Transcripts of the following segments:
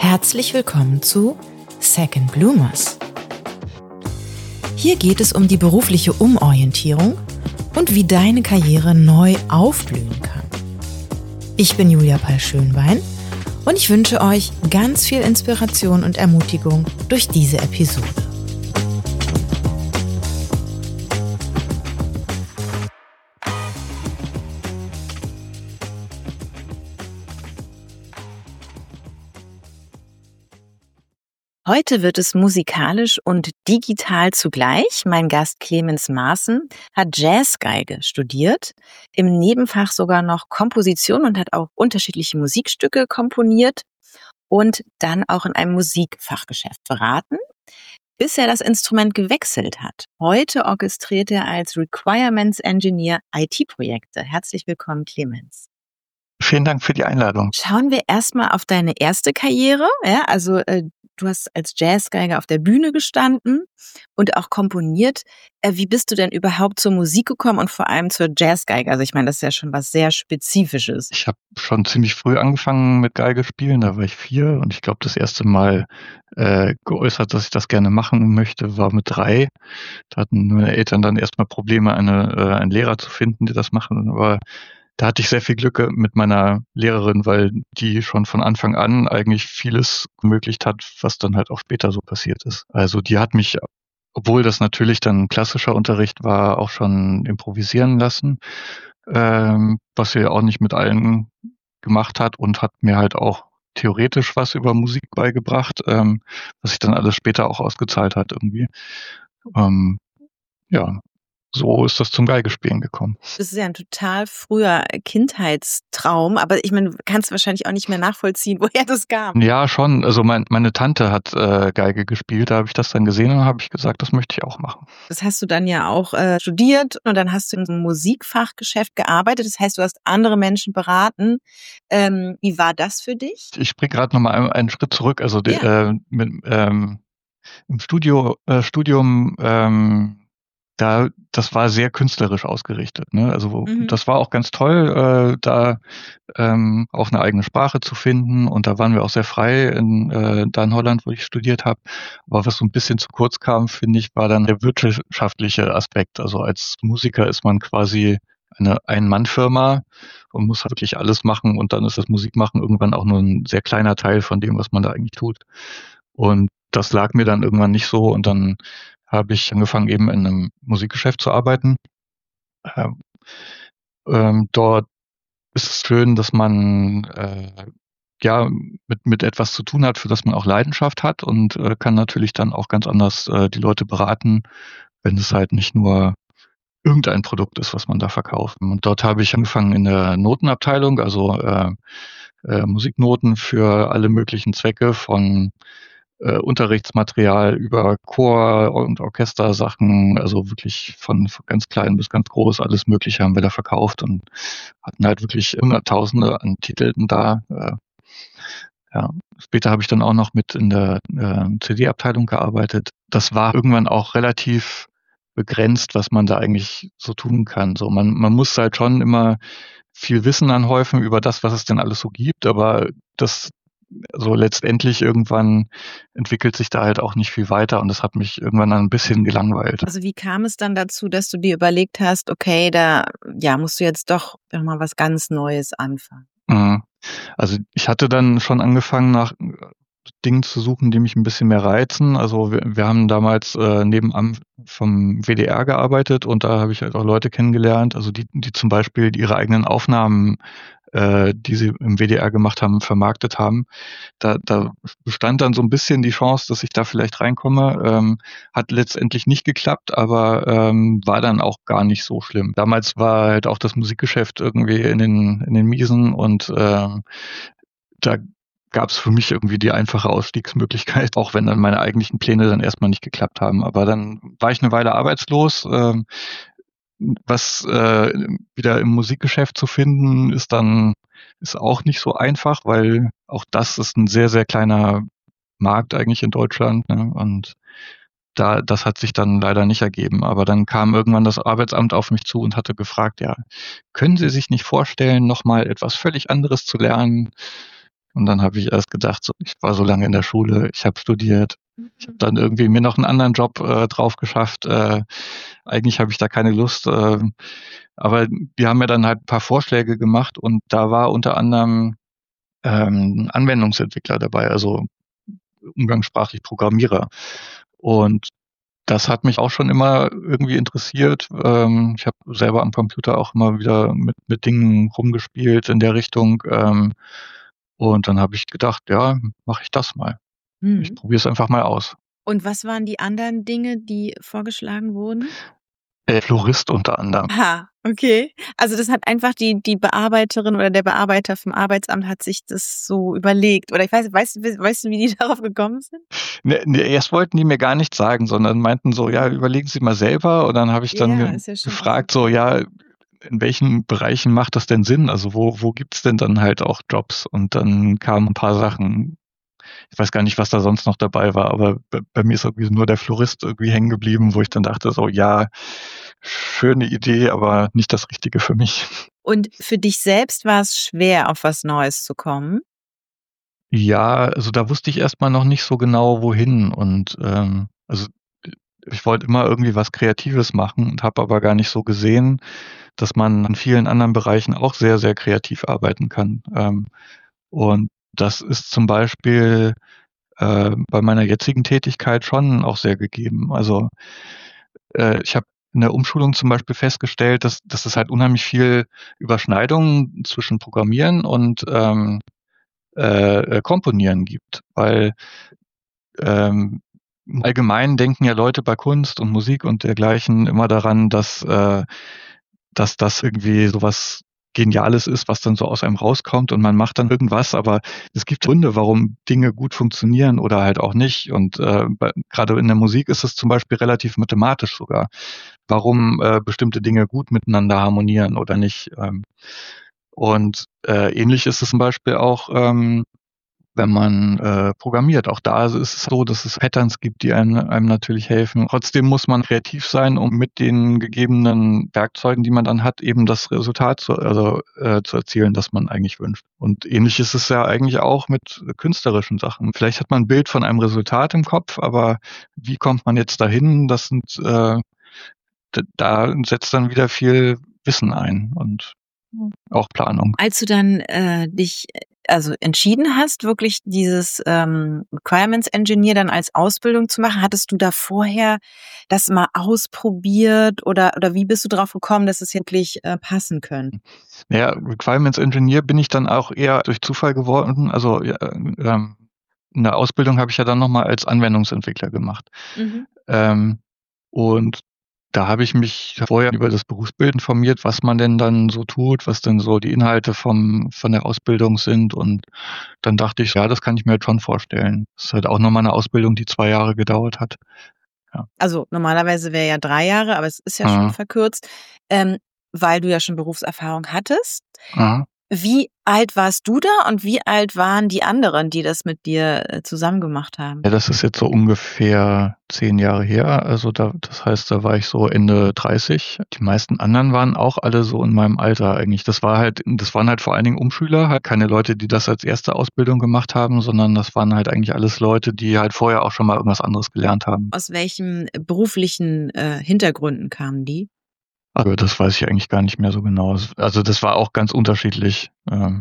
Herzlich willkommen zu Second Bloomers. Hier geht es um die berufliche Umorientierung und wie deine Karriere neu aufblühen kann. Ich bin Julia Pall-Schönbein und ich wünsche euch ganz viel Inspiration und Ermutigung durch diese Episode. Heute wird es musikalisch und digital zugleich. Mein Gast Clemens Maaßen hat Jazzgeige studiert, im Nebenfach sogar noch Komposition und hat auch unterschiedliche Musikstücke komponiert und dann auch in einem Musikfachgeschäft beraten, bis er das Instrument gewechselt hat. Heute orchestriert er als Requirements Engineer IT-Projekte. Herzlich willkommen, Clemens. Vielen Dank für die Einladung. Schauen wir erstmal auf deine erste Karriere. Du hast als Jazzgeiger auf der Bühne gestanden und auch komponiert. Wie bist du denn überhaupt zur Musik gekommen und vor allem zur Jazzgeige? Also ich meine, das ist ja schon was sehr Spezifisches. Ich habe schon ziemlich früh angefangen mit Geige spielen, da war ich 4 und ich glaube, das erste Mal geäußert, dass ich das gerne machen möchte, war mit 3. Da hatten meine Eltern dann erstmal Probleme, einen Lehrer zu finden, der das machen, aber da hatte ich sehr viel Glück mit meiner Lehrerin, weil die schon von Anfang an eigentlich vieles ermöglicht hat, was dann halt auch später so passiert ist. Also die hat mich, obwohl das natürlich dann klassischer Unterricht war, auch schon improvisieren lassen, was sie auch nicht mit allen gemacht hat und hat mir halt auch theoretisch was über Musik beigebracht, was sich dann alles später auch ausgezahlt hat irgendwie. So ist das zum Geigespielen gekommen. Das ist ja ein total früher Kindheitstraum, aber ich meine, du kannst wahrscheinlich auch nicht mehr nachvollziehen, woher das kam. Ja, schon. Also meine Tante hat Geige gespielt, da habe ich das dann gesehen und habe ich gesagt, das möchte ich auch machen. Das hast du dann ja auch studiert und dann hast du in einem Musikfachgeschäft gearbeitet. Das heißt, du hast andere Menschen beraten. Wie war das für dich? Ich springe gerade nochmal einen Schritt zurück. Also im Studium das war sehr künstlerisch ausgerichtet, ne? Also das war auch ganz toll, da auch eine eigene Sprache zu finden und da waren wir auch sehr frei da in Holland, wo ich studiert habe. Aber was so ein bisschen zu kurz kam, finde ich, war dann der wirtschaftliche Aspekt. Also als Musiker ist man quasi eine Ein-Mann-Firma und muss halt wirklich alles machen und dann ist das Musikmachen irgendwann auch nur ein sehr kleiner Teil von dem, was man da eigentlich tut. Und das lag mir dann irgendwann nicht so und dann habe ich angefangen, eben in einem Musikgeschäft zu arbeiten. Dort ist es schön, dass man mit etwas zu tun hat, für das man auch Leidenschaft hat und kann natürlich dann auch ganz anders die Leute beraten, wenn es halt nicht nur irgendein Produkt ist, was man da verkauft. Und dort habe ich angefangen in der Notenabteilung, also Musiknoten für alle möglichen Zwecke von Unterrichtsmaterial über Chor- und Orchestersachen, also wirklich von ganz klein bis ganz groß, alles Mögliche haben wir da verkauft und hatten halt wirklich Hunderttausende an Titeln da. Später habe ich dann auch noch mit in der CD-Abteilung gearbeitet. Das war irgendwann auch relativ begrenzt, was man da eigentlich so tun kann. So, man muss halt schon immer viel Wissen anhäufen über das, was es denn alles so gibt, aber das so letztendlich irgendwann entwickelt sich da halt auch nicht viel weiter und das hat mich irgendwann dann ein bisschen gelangweilt. Also wie kam es dann dazu, dass du dir überlegt hast, okay, da musst du jetzt doch mal was ganz Neues anfangen? Also ich hatte dann schon angefangen, nach Dingen zu suchen, die mich ein bisschen mehr reizen. Also wir haben damals nebenan vom WDR gearbeitet und da habe ich halt auch Leute kennengelernt, also die zum Beispiel ihre eigenen Aufnahmen, die sie im WDR gemacht haben, vermarktet haben. Da bestand dann so ein bisschen die Chance, dass ich da vielleicht reinkomme. Hat letztendlich nicht geklappt, aber war dann auch gar nicht so schlimm. Damals war halt auch das Musikgeschäft irgendwie in den Miesen und da gab es für mich irgendwie die einfache Ausstiegsmöglichkeit, auch wenn dann meine eigentlichen Pläne dann erstmal nicht geklappt haben. Aber dann war ich eine Weile arbeitslos. Was wieder im Musikgeschäft zu finden, ist auch nicht so einfach, weil auch das ist ein sehr, sehr kleiner Markt eigentlich in Deutschland, ne? Und das hat sich dann leider nicht ergeben. Aber dann kam irgendwann das Arbeitsamt auf mich zu und hatte gefragt, ja, können Sie sich nicht vorstellen, nochmal etwas völlig anderes zu lernen? Und dann habe ich erst gedacht, so, ich war so lange in der Schule, ich habe studiert, ich habe Mhm. dann irgendwie mir noch einen anderen Job drauf geschafft. Eigentlich habe ich da keine Lust. Aber die haben mir dann halt ein paar Vorschläge gemacht und da war unter anderem Anwendungsentwickler dabei, also umgangssprachlich Programmierer. Und das hat mich auch schon immer irgendwie interessiert. Ich habe selber am Computer auch immer wieder mit Dingen rumgespielt in der Richtung. Und dann habe ich gedacht, ja, mache ich das mal. Ich Mhm. probiere es einfach mal aus. Und was waren die anderen Dinge, die vorgeschlagen wurden? Florist unter anderem. Aha, okay. Also, das hat einfach die Bearbeiterin oder der Bearbeiter vom Arbeitsamt hat sich das so überlegt oder ich weiß weißt du, wie die darauf gekommen sind? Ne, erst wollten die mir gar nichts sagen, sondern meinten so: „Ja, Mhm. überlegen Sie mal selber." Und dann habe ich dann Ja, ist ja schon auch gefragt so: super. „Ja, in welchen Bereichen macht das denn Sinn? Also, wo gibt's denn dann halt auch Jobs?" Und dann kamen 'n paar Sachen. Ich weiß gar nicht, was da sonst noch dabei war, aber bei mir ist irgendwie nur der Florist irgendwie hängen geblieben, wo ich dann dachte so: „Ja, schöne Idee, aber nicht das Richtige für mich." Und für dich selbst war es schwer, auf was Neues zu kommen? Ja, also da wusste ich erst mal noch nicht so genau, wohin und, also, ich wollte immer irgendwie was Kreatives machen und habe aber gar nicht so gesehen, dass man in vielen anderen Bereichen auch sehr, sehr kreativ arbeiten kann. Und das ist zum Beispiel, bei meiner jetzigen Tätigkeit schon auch sehr gegeben. Also, ich habe in der Umschulung zum Beispiel festgestellt, dass es halt unheimlich viel Überschneidungen zwischen Programmieren und, Komponieren gibt, weil Ähm, im Allgemeinen denken ja Leute bei Kunst und Musik und dergleichen immer daran, dass das irgendwie so was Geniales ist, was dann so aus einem rauskommt und man macht dann irgendwas, aber es gibt Gründe, warum Dinge gut funktionieren oder halt auch nicht. Und grade in der Musik ist es zum Beispiel relativ mathematisch sogar, warum bestimmte Dinge gut miteinander harmonieren oder nicht. Und ähnlich ist es zum Beispiel auch wenn man programmiert. Auch da ist es so, dass es Patterns gibt, die einem natürlich helfen. Trotzdem muss man kreativ sein, um mit den gegebenen Werkzeugen, die man dann hat, eben das Resultat zu erzielen, das man eigentlich wünscht. Und ähnlich ist es ja eigentlich auch mit künstlerischen Sachen. Vielleicht hat man ein Bild von einem Resultat im Kopf, aber wie kommt man jetzt dahin? Da setzt dann wieder viel Wissen ein und auch Planung. Als du dann, dich, also entschieden hast, wirklich dieses, Requirements Engineer dann als Ausbildung zu machen, hattest du da vorher das mal ausprobiert oder wie bist du drauf gekommen, dass es wirklich, passen könnte? Ja, Requirements Engineer bin ich dann auch eher durch Zufall geworden. Also, ja, in der Ausbildung habe ich ja dann noch mal als Anwendungsentwickler gemacht. Mhm. Ähm, und da habe ich mich vorher über das Berufsbild informiert, was man denn dann so tut, was denn so die Inhalte von der Ausbildung sind. Und dann dachte ich: „Ja, das kann ich mir jetzt schon vorstellen." Das ist halt auch noch mal 'ne Ausbildung, die 2 Jahre gedauert hat. Ja. Also, normalerweise wäre ja 3 Jahre, aber es ist ja schon Mhm. verkürzt, ähm, weil du ja schon Berufserfahrung hattest. Mhm. Wie alt warst du da und wie alt waren die anderen, die das mit dir, zusammen gemacht Ja, haben? das ist jetzt so ungefähr 10 Jahre her. Also das heißt, da war ich so Ende 30. Die meisten anderen waren auch alle so in meinem Alter eigentlich. Das waren halt vor allen Dingen Umschüler, halt keine Leute, die das als erste Ausbildung gemacht haben, sondern das waren halt eigentlich alles Leute, die halt vorher auch schon mal irgendwas anderes gelernt haben. Aus welchen beruflichen, Hintergründen kamen die? Aber das weiß ich eigentlich gar nicht mehr so genau. Also das war auch ganz unterschiedlich.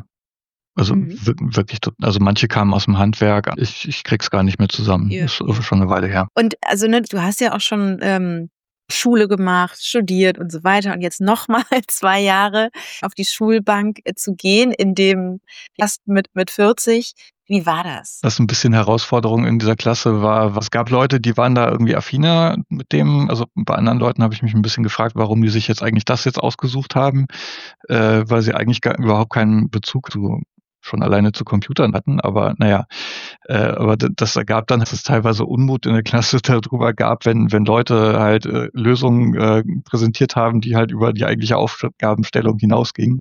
Also Mhm. wirklich, also manche kamen aus dem Handwerk. Ich krieg's gar nicht mehr zusammen. Ja, Ist ja. schon eine Weile her. Und also, ne, du hast ja auch schon, Schule gemacht, studiert und so weiter und jetzt noch mal 2 Jahre auf die Schulbank, zu gehen in dem erst mit 40. Wie war das? Was 'n bisschen Herausforderung in dieser Klasse war, es gab Leute, die waren da irgendwie affiner mit dem. Also, bei anderen Leuten habe ich mich 'n bisschen gefragt, warum die sich das jetzt ausgesucht haben, weil sie eigentlich gar überhaupt keinen Bezug schon alleine zu Computern hatten. Aber na ja, aber das ergab dann, dass es teilweise Unmut in der Klasse darüber gab, wenn Leute halt, Lösungen, präsentiert haben, die halt über die eigentliche Aufgabenstellung hinausgingen.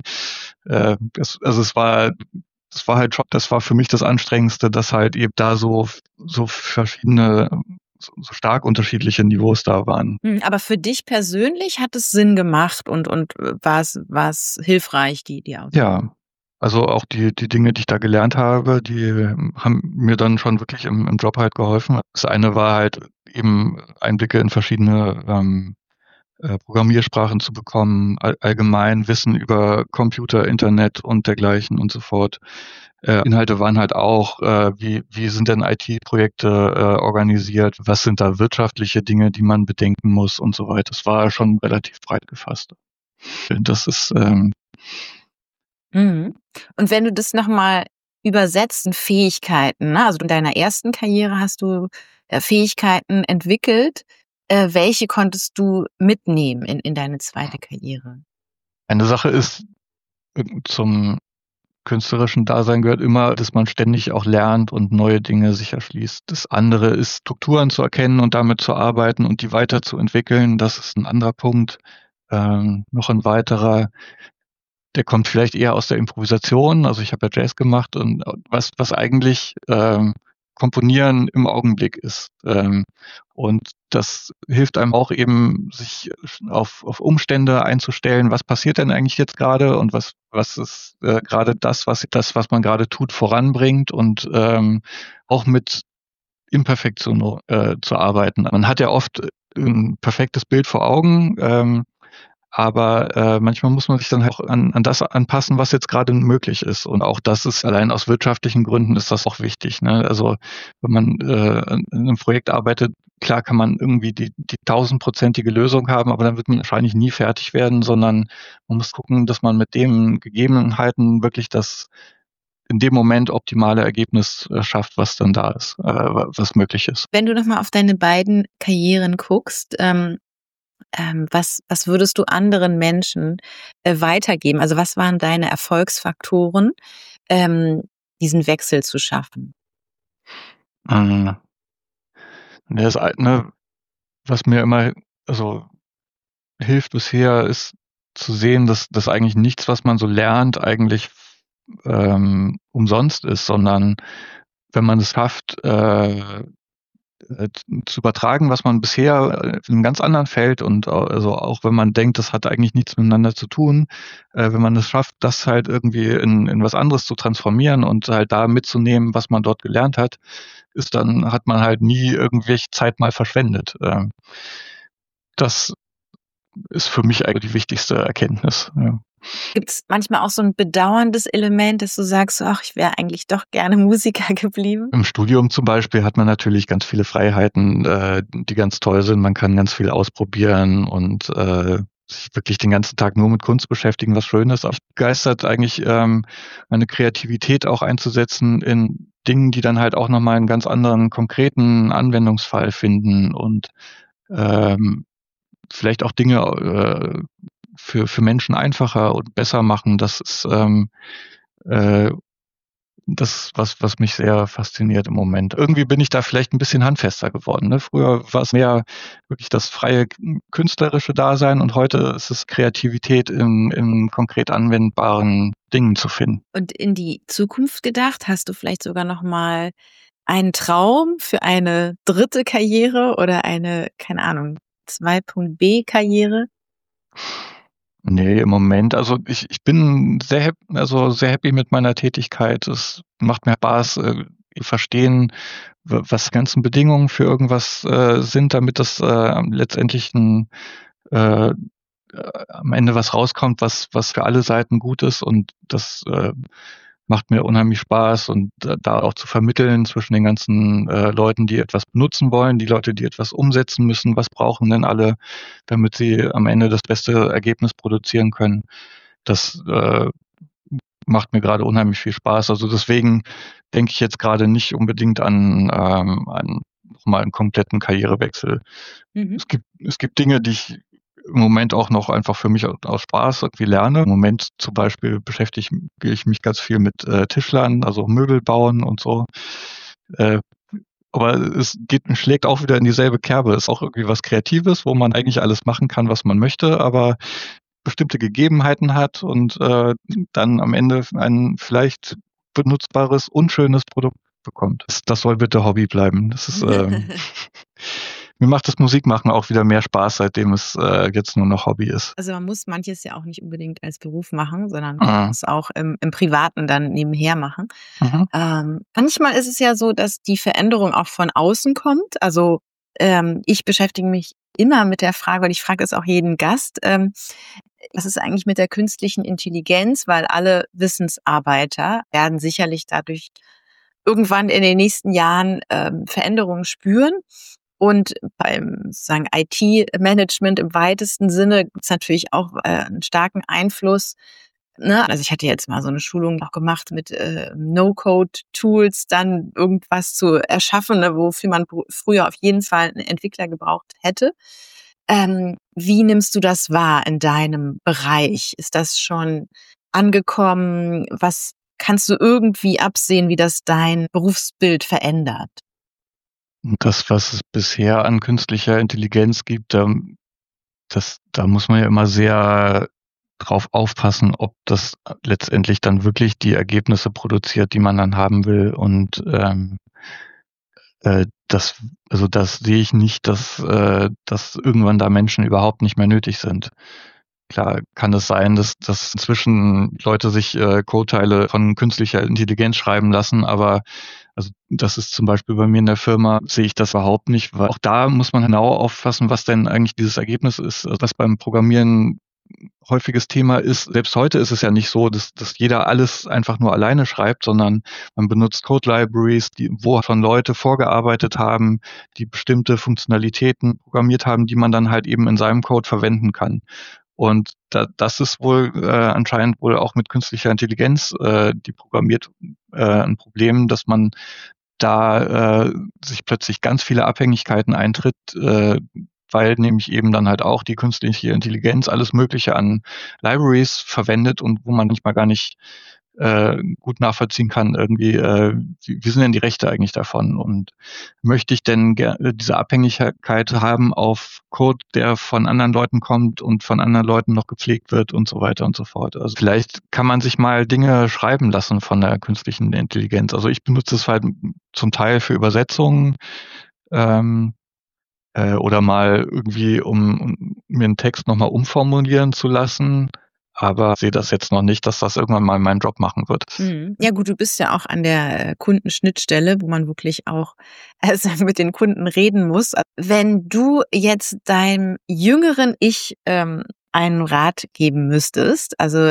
Das war halt schon, das war für mich das Anstrengendste, dass halt eben da so verschiedene, so stark unterschiedliche Niveaus da waren. Aber für dich persönlich hat es Sinn gemacht und, war es hilfreich, die Ja, Ausbildung? Also auch die Dinge, die ich da gelernt habe, die haben mir dann schon wirklich im Job halt geholfen. Das eine war halt eben Einblicke in verschiedene Programmiersprachen zu bekommen, allgemein Wissen über Computer, Internet und dergleichen und so fort. Inhalte waren halt auch, wie sind denn IT-Projekte organisiert, was sind da wirtschaftliche Dinge, die man bedenken muss und so weiter. Das war schon relativ breit gefasst. Das ist Mhm. Und wenn du das nochmal übersetzt in Fähigkeiten, ne? Also in deiner ersten Karriere hast du Fähigkeiten entwickelt. Welche konntest du mitnehmen in deine zweite Karriere? eine Sache ist, zum künstlerischen Dasein gehört immer, dass man ständig auch lernt und neue Dinge sich erschließt. Das andere ist, Strukturen zu erkennen und damit zu arbeiten und die weiterzuentwickeln. Das ist ein anderer Punkt. Noch ein weiterer, der kommt vielleicht eher aus der Improvisation. Also ich habe ja Jazz gemacht und was eigentlich Komponieren im Augenblick ist. Und das hilft einem auch eben, sich auf Umstände einzustellen. Was passiert denn eigentlich jetzt gerade und was ist gerade was man gerade tut, voranbringt und auch mit Imperfektion zu arbeiten. Man hat ja oft ein perfektes Bild vor Augen, aber manchmal muss man sich dann halt auch an das anpassen, was jetzt gerade möglich ist. Und auch das ist allein aus wirtschaftlichen Gründen ist das auch wichtig. Ne? Also wenn man an einem Projekt arbeitet, klar kann man irgendwie die 1000-prozentige Lösung haben, aber dann wird man wahrscheinlich nie fertig werden, sondern man muss gucken, dass man mit den Gegebenheiten wirklich das in dem Moment optimale Ergebnis schafft, was dann da ist, was möglich ist. Wenn du nochmal auf deine beiden Karrieren guckst, was würdest du anderen Menschen weitergeben? Also was waren deine Erfolgsfaktoren, ähm, diesen Wechsel zu schaffen? Mhm. Das eine, was mir immer also hilft bisher, ist zu sehen, dass eigentlich nichts, was man so lernt, eigentlich umsonst ist, sondern wenn man es schafft, zu übertragen, was man bisher in einem ganz anderen Feld und also auch wenn man denkt, das hat eigentlich nichts miteinander zu tun, wenn man es schafft, das halt irgendwie in was anderes zu transformieren und halt da mitzunehmen, was man dort gelernt hat, dann hat man halt nie irgendwelche Zeit mal verschwendet. Das ist für mich eigentlich die wichtigste Erkenntnis. Ja. Gibt es manchmal auch so ein bedauerndes Element, dass du sagst: „Ach, ich wäre eigentlich doch gerne Musiker geblieben?“ Im Studium zum Beispiel hat man natürlich ganz viele Freiheiten, die ganz toll sind. Man kann ganz viel ausprobieren und sich wirklich den ganzen Tag nur mit Kunst beschäftigen, was schön ist. Aber mich begeistert eigentlich, meine Kreativität auch einzusetzen in Dingen, die dann halt auch noch mal einen ganz anderen konkreten Anwendungsfall finden und ähm, vielleicht auch Dinge für Menschen einfacher und besser machen. Das ist äh, das, was mich sehr fasziniert im Moment. Irgendwie bin ich da vielleicht ein bisschen handfester geworden. Ne? Früher war es mehr wirklich das freie künstlerische Dasein und heute ist es Kreativität in konkret anwendbaren Dingen zu finden. Und in die Zukunft gedacht, hast du vielleicht sogar noch mal einen Traum für eine dritte Karriere oder eine, keine Ahnung, 2.B-Karriere? Nee, im Moment, also ich bin sehr happy mit meiner Tätigkeit. Es macht mir Spaß, verstehen, was die ganzen Bedingungen für irgendwas sind, damit das letztendlich äh, am Ende was rauskommt, was für alle Seiten gut ist. Und das macht mir unheimlich Spaß und da auch zu vermitteln zwischen den ganzen Leuten, die etwas benutzen wollen, die Leute, die etwas umsetzen müssen, was brauchen denn alle, damit sie am Ende das beste Ergebnis produzieren können. Das macht mir gerade unheimlich viel Spaß. Also deswegen denke ich jetzt gerade nicht unbedingt an nochmal einen kompletten Karrierewechsel. Mhm. Es gibt Dinge, die ich im Moment auch noch einfach für mich aus Spaß irgendwie lerne. Im Moment zum Beispiel beschäftige ich mich ganz viel mit Tischlern, also Möbel bauen und so. Äh, aber schlägt auch wieder in dieselbe Kerbe. Ist auch irgendwie was Kreatives, wo man eigentlich alles machen kann, was man möchte, aber bestimmte Gegebenheiten hat und dann am Ende ein vielleicht benutzbares, unschönes Produkt bekommt. Das soll bitte Hobby bleiben. Das ist mir macht das Musikmachen auch wieder mehr Spaß, seitdem es jetzt nur noch Hobby ist. Also man muss manches ja auch nicht unbedingt als Beruf machen, sondern Mhm. es auch im Privaten dann nebenher machen. Mhm. Manchmal ist es ja so, dass die Veränderung auch von außen kommt. Also ich beschäftige mich immer mit der Frage, und ich frage es auch jeden Gast, was ist eigentlich mit der künstlichen Intelligenz? Weil alle Wissensarbeiter werden sicherlich dadurch irgendwann in den nächsten Jahren Veränderungen spüren. Und beim sozusagen IT-Management im weitesten Sinne gibt es natürlich auch einen starken Einfluss. Ne? Also ich hatte jetzt mal so eine Schulung auch gemacht mit No-Code-Tools, dann irgendwas zu erschaffen, ne, wofür man früher auf jeden Fall einen Entwickler gebraucht hätte. Wie nimmst du das wahr in deinem Bereich? Ist das schon angekommen? Was kannst du irgendwie absehen, wie das dein Berufsbild verändert? Und das, was es bisher an künstlicher Intelligenz gibt, da muss man ja immer sehr drauf aufpassen, ob das letztendlich dann wirklich die Ergebnisse produziert, die man dann haben will. Und das, also das sehe ich nicht, dass irgendwann da Menschen überhaupt nicht mehr nötig sind. Klar kann es sein, dass inzwischen Leute sich Codeteile von künstlicher Intelligenz schreiben lassen, aber also das ist zum Beispiel bei mir in der Firma, sehe ich das überhaupt nicht, weil auch da muss man genau auffassen, was denn eigentlich dieses Ergebnis ist, was beim Programmieren häufiges Thema ist. Selbst heute ist es ja nicht so, dass jeder alles einfach nur alleine schreibt, sondern man benutzt Code-Libraries, wo schon Leute vorgearbeitet haben, die bestimmte Funktionalitäten programmiert haben, die man dann halt eben in seinem Code verwenden kann. Und das ist wohl anscheinend wohl auch mit künstlicher Intelligenz, die programmiert, ein Problem, dass man da sich plötzlich ganz viele Abhängigkeiten eintritt, weil nämlich eben dann halt auch die künstliche Intelligenz alles Mögliche an Libraries verwendet und wo man manchmal gar nicht gut nachvollziehen kann, irgendwie, wie sind denn die Rechte eigentlich davon? Und möchte ich denn diese Abhängigkeit haben auf Code, der von anderen Leuten kommt und von anderen Leuten noch gepflegt wird und so weiter und so fort. Also vielleicht kann man sich mal Dinge schreiben lassen von der künstlichen Intelligenz. Also ich benutze es halt zum Teil für Übersetzungen, ähm, oder mal irgendwie, um mir einen Text nochmal umformulieren zu lassen. Aber sehe das jetzt noch nicht, dass das irgendwann mal meinen Job machen wird. Mhm. Ja gut, du bist ja auch an der Kundenschnittstelle, wo man wirklich auch mit den Kunden reden muss. Wenn du jetzt deinem jüngeren Ich einen Rat geben müsstest, also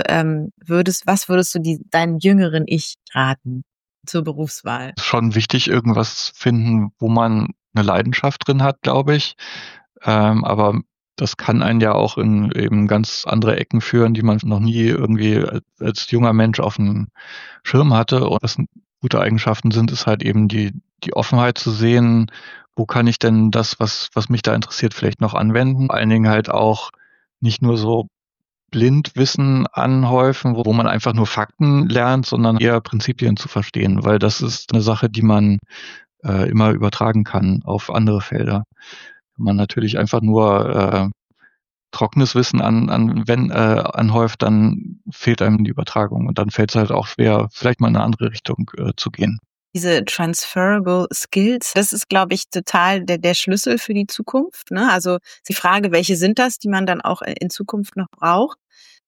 was würdest du deinem jüngeren Ich raten zur Berufswahl? Ist schon wichtig, irgendwas zu finden, wo man eine Leidenschaft drin hat, glaube ich. Aber das kann einen ja auch in eben ganz andere Ecken führen, die man noch nie irgendwie als junger Mensch auf dem Schirm hatte. Und was gute Eigenschaften sind, ist halt eben die Offenheit zu sehen, wo kann ich denn das, was mich da interessiert, vielleicht noch anwenden. Vor allen Dingen halt auch nicht nur so Blindwissen anhäufen, wo man einfach nur Fakten lernt, sondern eher Prinzipien zu verstehen, weil das ist eine Sache, die man immer übertragen kann auf andere Felder. Wenn man natürlich einfach nur trockenes Wissen anhäuft, dann fehlt einem die Übertragung und dann fällt es halt auch schwer, vielleicht mal in eine andere Richtung zu gehen. Diese transferable Skills, das ist, glaube ich, total der Schlüssel für die Zukunft. Ne? Also die Frage, welche sind das, die man dann auch in Zukunft noch braucht?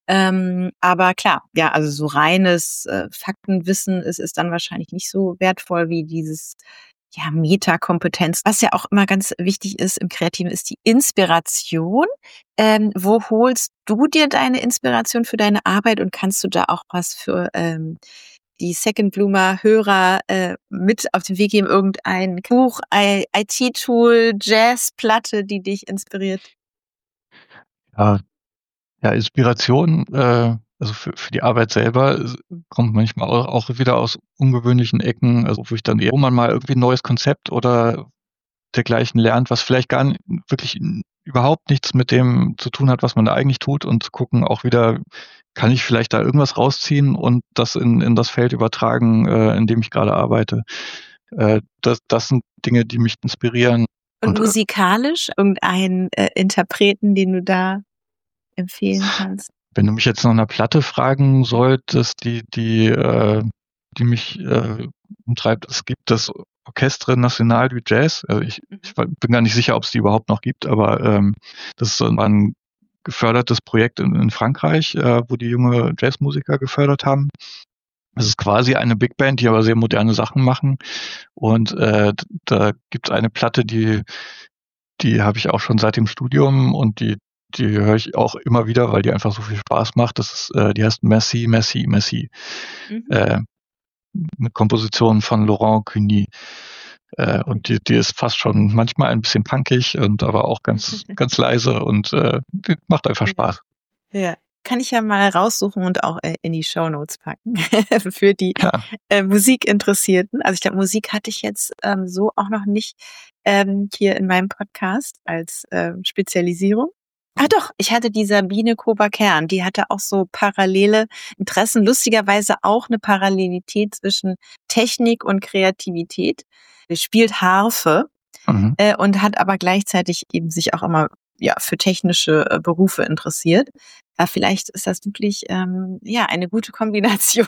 Aber klar, ja, also so reines Faktenwissen ist dann wahrscheinlich nicht so wertvoll wie dieses ja, Metakompetenz. Was ja auch immer ganz wichtig ist im Kreativen, ist die Inspiration. Wo holst du dir deine Inspiration für deine Arbeit und kannst du da auch was für die Second Bloomer Hörer mit auf den Weg geben? Irgendein Buch, IT-Tool, Jazzplatte, die dich inspiriert? Ja, ja, Inspiration, also für die Arbeit selber kommt manchmal auch wieder aus ungewöhnlichen Ecken, also wo ich dann eher, wo man mal irgendwie 'n neues Konzept oder dergleichen lernt, was vielleicht gar wirklich überhaupt nichts mit dem zu tun hat, was man da eigentlich tut und zu gucken auch wieder, kann ich vielleicht da irgendwas rausziehen und das in das Feld übertragen, in dem ich gerade arbeite. Das sind Dinge, die mich inspirieren Und und musikalisch irgendeinen Interpreten, den du da empfehlen kannst? wenn du mich jetzt nach 'ner Platte fragen solltest, die mich umtreibt, es gibt das Orchestre National du Jazz. Also ich bin gar nicht sicher, ob es die überhaupt noch gibt, aber das war ein gefördertes Projekt in Frankreich, wo die junge Jazzmusiker gefördert haben. Es ist quasi eine Big Band, die aber sehr moderne Sachen machen. Und da gibt es eine Platte, die habe ich auch schon seit dem Studium und die höre ich auch immer wieder, weil die einfach so viel Spaß macht. Die heißt Merci, Merci, Merci. Eine Komposition von Laurent Cuny. Und die ist fast schon manchmal ein bisschen punkig und aber auch ganz, ganz leise und die macht einfach Spaß. Ja. Kann ich ja mal raussuchen und auch in die Shownotes packen für die Musikinteressierten. Also ich glaube, Musik hatte ich jetzt so auch noch nicht hier in meinem Podcast als Spezialisierung. Ah doch, ich hatte die Sabine Kober-Kern, die hatte auch so parallele Interessen, lustigerweise auch eine Parallelität zwischen Technik und Kreativität. Sie spielt Harfe und hat aber gleichzeitig eben sich auch immer für technische Berufe interessiert. Vielleicht ist das wirklich eine gute Kombination.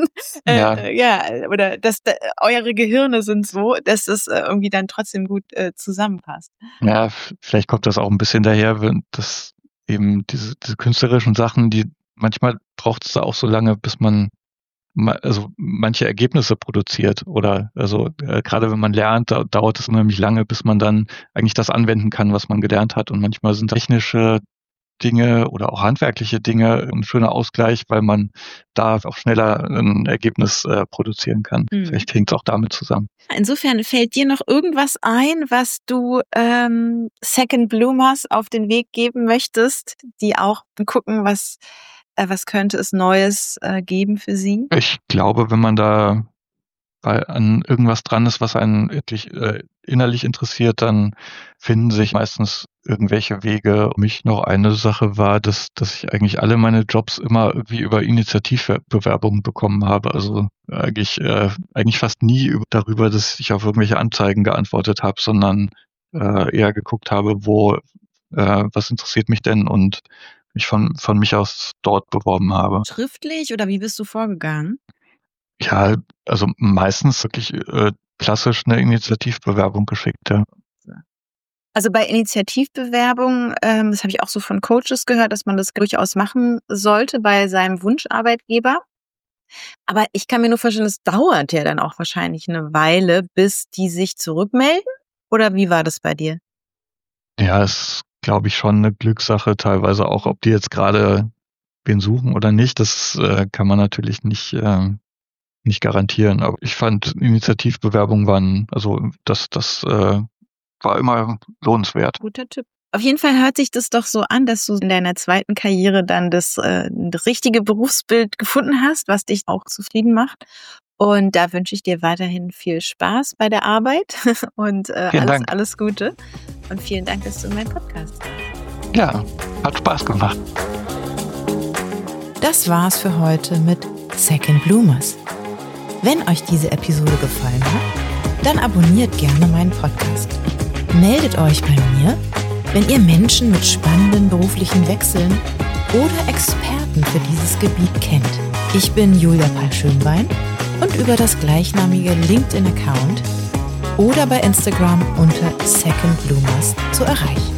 Oder dass eure Gehirne sind so, dass es irgendwie dann trotzdem gut zusammenpasst. Ja, vielleicht kommt das auch ein bisschen daher, dass eben diese künstlerischen Sachen, die manchmal braucht es da auch so lange, bis man also manche Ergebnisse produziert oder also gerade wenn man lernt, dauert es unheimlich lange, bis man dann eigentlich das anwenden kann, was man gelernt hat. Und manchmal sind technische Dinge oder auch handwerkliche Dinge ein schöner Ausgleich, weil man da auch schneller ein Ergebnis produzieren kann. Vielleicht hängt es auch damit zusammen. Insofern fällt dir noch irgendwas ein, was du Second Bloomers auf den Weg geben möchtest, die auch gucken, was könnte es Neues geben für sie? Ich glaube, wenn man da an irgendwas dran ist, was einen wirklich innerlich interessiert, dann finden sich meistens irgendwelche Wege. Für mich noch eine Sache war, dass ich eigentlich alle meine Jobs immer irgendwie über Initiativbewerbungen bekommen habe. Also eigentlich fast nie darüber, dass ich auf irgendwelche Anzeigen geantwortet habe, sondern eher geguckt habe, was interessiert mich denn und mich von mich aus dort beworben habe. Schriftlich oder wie bist du vorgegangen? Ja, also meistens wirklich klassisch eine Initiativbewerbung geschickt, ja. Also bei Initiativbewerbungen, das habe ich auch so von Coaches gehört, dass man das durchaus machen sollte bei seinem Wunscharbeitgeber. Aber ich kann mir nur vorstellen, es dauert ja dann auch wahrscheinlich eine Weile, bis die sich zurückmelden. Oder wie war das bei dir? Ja, ist, glaube ich, schon eine Glückssache teilweise auch, ob die jetzt gerade wen suchen oder nicht. Das kann man natürlich nicht garantieren. Aber ich fand Initiativbewerbungen das war immer lohnenswert. Guter Tipp. Auf jeden Fall hört sich das doch so an, dass du in deiner zweiten Karriere dann das richtige Berufsbild gefunden hast, was dich auch zufrieden macht. Und da wünsche ich dir weiterhin viel Spaß bei der Arbeit und alles Gute. Und vielen Dank, dass du in meinem Podcast warst. Ja, hat Spaß gemacht. Das war's für heute mit Second Bloomers. Wenn euch diese Episode gefallen hat, dann abonniert gerne meinen Podcast. Meldet euch bei mir, wenn ihr Menschen mit spannenden beruflichen Wechseln oder Experten für dieses Gebiet kennt. Ich bin Julia Pahl-Schönbein und über das gleichnamige LinkedIn-Account oder bei Instagram unter Second Bloomers zu erreichen.